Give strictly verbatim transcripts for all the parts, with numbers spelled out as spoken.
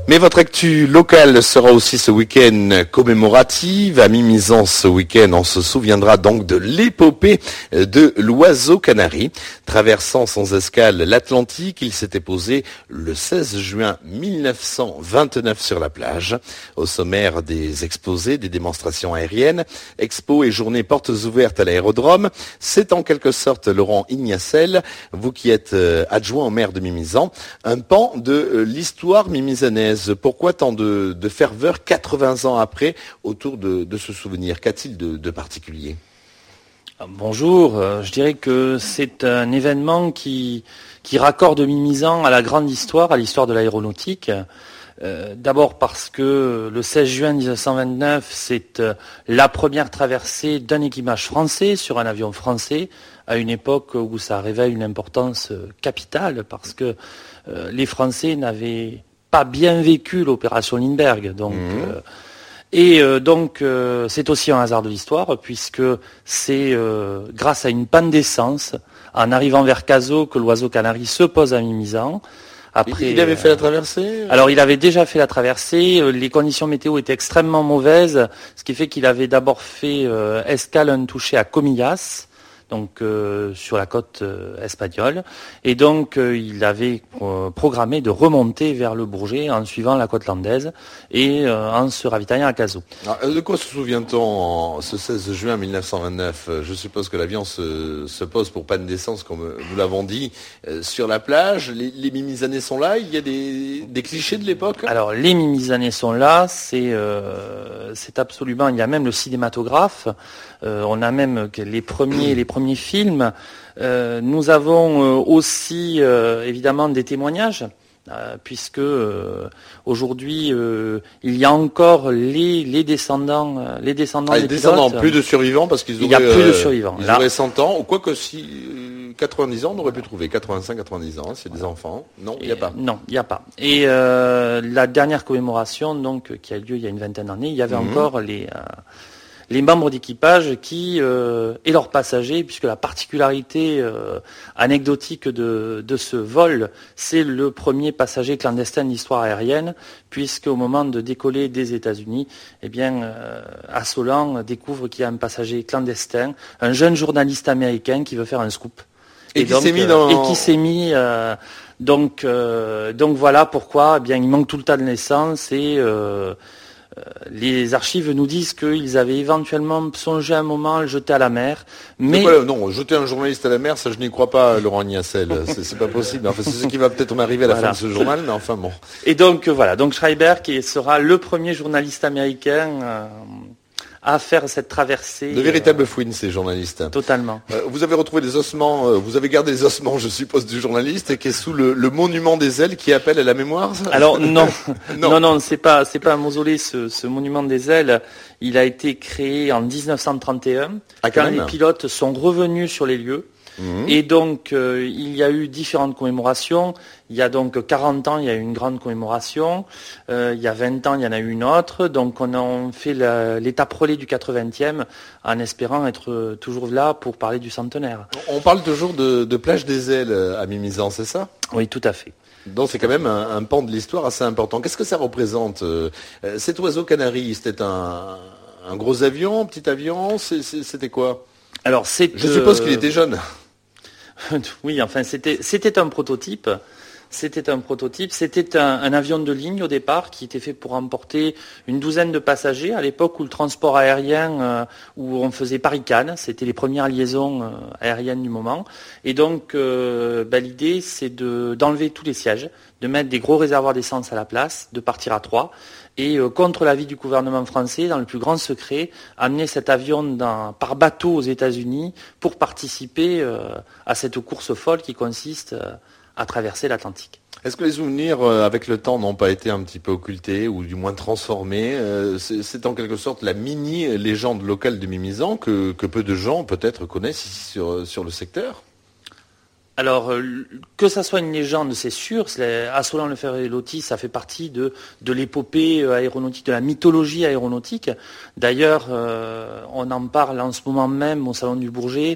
Mais votre actu locale sera aussi ce week-end commémorative. À Mimizan, ce week-end, on se souviendra donc de l'épopée de l'oiseau canari. Traversant sans escale l'Atlantique, il s'était posé le seize juin mille neuf cent vingt-neuf sur la plage. Au sommaire des exposés, des démonstrations aériennes, expos et journées portes ouvertes à l'aérodrome. C'est en quelque sorte, Laurent Ignacel, vous qui êtes adjoint au maire de Mimizan, un pan de l'histoire mimizanaise. Pourquoi tant de, de ferveur quatre-vingts ans après autour de, de ce souvenir? Qu'a-t-il de, de particulier? Bonjour, je dirais que c'est un événement qui, qui raccorde Mimizan à la grande histoire, à l'histoire de l'aéronautique. Euh, d'abord parce que le seize juin mille neuf cent vingt-neuf, c'est euh, la première traversée d'un équipage français sur un avion français, à une époque où ça révèle une importance euh, capitale, parce que euh, les Français n'avaient pas bien vécu l'opération Lindbergh. Donc, mmh. euh, et euh, donc euh, c'est aussi un hasard de l'histoire, puisque c'est euh, grâce à une panne d'essence, en arrivant vers Cazaux, que l'oiseau canari se pose à Mimizan. Après, il avait fait la traversée ? Alors il avait déjà fait la traversée, les conditions météo étaient extrêmement mauvaises, ce qui fait qu'il avait d'abord fait euh, escale untouchée à Comillas, donc euh, sur la côte euh, espagnole, et donc euh, il avait euh, programmé de remonter vers le Bourget en suivant la côte landaise et euh, en se ravitaillant à Cazaux. Alors, de quoi se souvient-on en ce seize juin mille neuf cent vingt-neuf? Je suppose que l'avion se, se pose pour panne d'essence, comme nous l'avons dit, euh, sur la plage. Les, les Mimizanais sont là, il y a des, des clichés de l'époque? Alors les Mimizanais sont là, c'est, euh, c'est absolument, il y a même le cinématographe, euh, on a même les premiers, les premiers films. Euh, nous avons euh, aussi euh, évidemment des témoignages, euh, puisque euh, aujourd'hui euh, il y a encore les, les descendants, euh, les descendants ah, des les descendants, pilotes. plus de survivants parce qu'ils auraient, il y a plus de survivants. Ils Là, auraient cent ans, ou quoi que si euh, quatre-vingt-dix ans on aurait pu trouver, quatre-vingt-cinq quatre-vingt-dix ans, c'est des enfants. Non, il n'y a pas. Non, il n'y a pas. Et euh, la dernière commémoration, donc, qui a eu lieu il y a une vingtaine d'années, il y avait mmh. encore les euh, les membres d'équipage qui euh, et leurs passagers, puisque la particularité euh, anecdotique de, de ce vol, c'est le premier passager clandestin de l'histoire aérienne, puisque au moment de décoller des États-Unis, eh bien, euh, Assolan découvre qu'il y a un passager clandestin, un jeune journaliste américain qui veut faire un scoop. Et, et qui s'est mis dans... Et qui s'est mis... Euh, donc, euh, donc voilà pourquoi eh bien, il manque tout le tas de naissance et... Euh, les archives nous disent qu'ils avaient éventuellement songé un moment à le jeter à la mer, mais quoi, non, jeter un journaliste à la mer, ça je n'y crois pas, Laurent Ignacel. c'est, c'est pas possible. Enfin, c'est ce qui va peut-être m'arriver à la voilà. fin de ce journal, mais enfin bon. Et donc voilà, donc Schreiber qui sera le premier journaliste américain euh, à faire cette traversée. De véritables euh, fouines, ces journalistes. Totalement. Euh, vous avez retrouvé des ossements, euh, vous avez gardé les ossements, je suppose, du journaliste, qui est sous le, le monument des ailes qui appelle à la mémoire. Ça Alors non, non, non, non, c'est pas, c'est pas un mausolée. Ce, ce monument des ailes, il a été créé en dix-neuf cent trente et un, ah, quand, quand les pilotes sont revenus sur les lieux. Mmh. Et donc, euh, il y a eu différentes commémorations. Il y a donc quarante ans, il y a eu une grande commémoration. Euh, il y a vingt ans, il y en a eu une autre. Donc, on a fait la, l'étape relais du quatre-vingtième en espérant être toujours là pour parler du centenaire. On parle toujours de, de plage des ailes à Mimizan, c'est ça? Oui, tout à fait. Donc c'est quand même un, un pan de l'histoire assez important. Qu'est-ce que ça représente euh, cet oiseau canari? C'était un, un gros avion, un petit avion? c'est, c'est, C'était quoi? Alors, c'est, Je suppose euh... qu'il était jeune. Oui, enfin, c'était, c'était un prototype. C'était un prototype. C'était un, un avion de ligne au départ qui était fait pour emporter une douzaine de passagers à l'époque où le transport aérien, euh, où on faisait Paris-Cannes, c'était les premières liaisons euh, aériennes du moment. Et donc, euh, bah, l'idée, c'est de, d'enlever tous les sièges, de mettre des gros réservoirs d'essence à la place, de partir à trois. Et euh, contre l'avis du gouvernement français, dans le plus grand secret, amener cet avion dans, par bateau aux États-Unis pour participer euh, à cette course folle qui consiste euh, à traverser l'Atlantique. Est-ce que les souvenirs euh, avec le temps n'ont pas été un petit peu occultés ou du moins transformés? euh, c'est, c'est en quelque sorte la mini-légende locale de Mimizan que, que peu de gens peut-être connaissent ici sur, sur le secteur? Alors, euh, que ça soit une légende, c'est sûr. C'est, Assolan Le Ferrelotti, ça fait partie de, de l'épopée aéronautique, de la mythologie aéronautique. D'ailleurs, euh, on en parle en ce moment même au Salon du Bourget.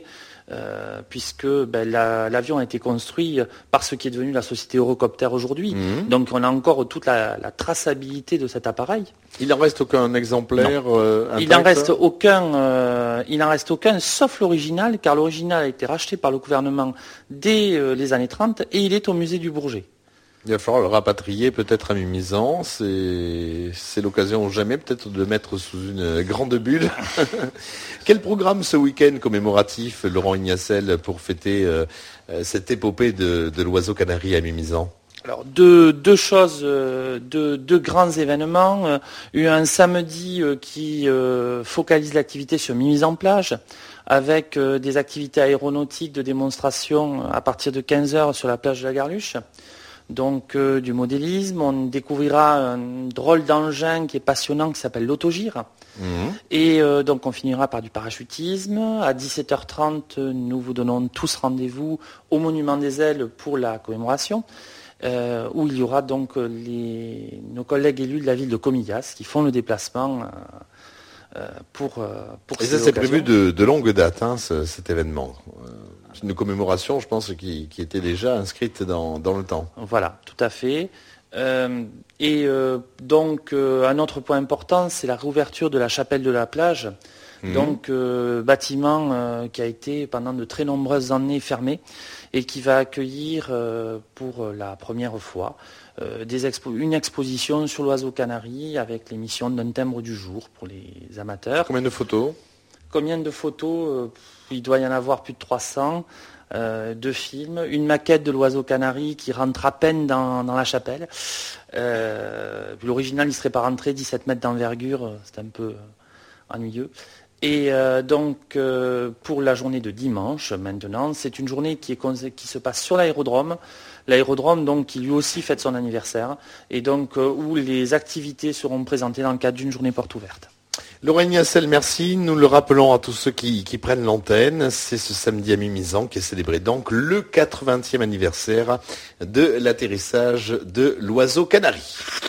euh, puisque ben, la, l'avion a été construit par ce qui est devenu la société Eurocopter aujourd'hui. Mmh. Donc on a encore toute la, la traçabilité de cet appareil. Il n'en reste aucun exemplaire euh, Il n'en reste aucun, euh, il n'en reste aucun, sauf l'original, car l'original a été racheté par le gouvernement dès euh, les années trente et il est au musée du Bourget. Il va falloir le rapatrier peut-être à Mimizan, c'est, c'est l'occasion ou jamais peut-être de le mettre sous une grande bulle. Quel programme ce week-end commémoratif, Laurent Ignacel, pour fêter euh, cette épopée de, de l'oiseau canari à Mimizan? Alors deux, deux choses, deux, deux grands événements. Euh, un samedi euh, qui euh, focalise l'activité sur Mimizan-Plage, avec euh, des activités aéronautiques de démonstration à partir de quinze heures sur la plage de la Garluche. Donc euh, du modélisme, on découvrira un drôle d'engin qui est passionnant qui s'appelle l'autogire. Mmh. Et euh, donc on finira par du parachutisme. À dix-sept heures trente, nous vous donnons tous rendez-vous au Monument des Ailes pour la commémoration, euh, où il y aura donc les, nos collègues élus de la ville de Comillas qui font le déplacement euh, pour, pour Et ça c'est prévu de, de longue date, hein, ce, cet événement. C'est une commémoration, je pense, qui, qui était déjà inscrite dans, dans le temps. Voilà, tout à fait. Euh, et euh, donc, euh, un autre point important, c'est la réouverture de la chapelle de la plage. Mmh. Donc, euh, bâtiment euh, qui a été pendant de très nombreuses années fermé et qui va accueillir euh, pour la première fois euh, des expo- une exposition sur l'oiseau canari avec l'émission d'un timbre du jour pour les amateurs. Combien de photos ? Combien de photos euh, Il doit y en avoir plus de trois cents. Euh, deux films, une maquette de l'oiseau canari qui rentre à peine dans, dans la chapelle. Euh, l'original, il ne serait pas rentré, dix-sept mètres d'envergure, c'est un peu ennuyeux. Et euh, donc, euh, pour la journée de dimanche, maintenant, c'est une journée qui, est, qui se passe sur l'aérodrome. L'aérodrome, donc, qui lui aussi fête son anniversaire, et donc euh, où les activités seront présentées dans le cadre d'une journée porte ouverte. Laurent Ignacel, merci. Nous le rappelons à tous ceux qui, qui prennent l'antenne. C'est ce samedi à Mimizan qui est célébré donc le quatre-vingtième anniversaire de l'atterrissage de l'oiseau canari.